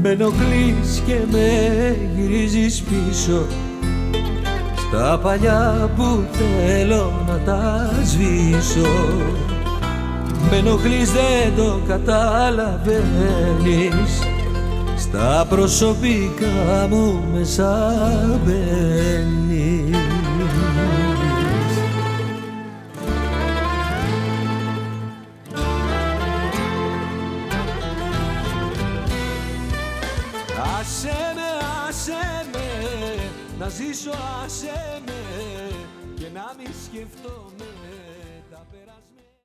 Με ενοχλείς και με γυρίζεις πίσω στα παλιά που θέλω να τα σβήσω. Με ενοχλείς, δεν το καταλαβαίνεις, στα προσωπικά μου μέσα μπαίνεις. Άσε με να ζήσω, άσε με και να μη σκεφτώ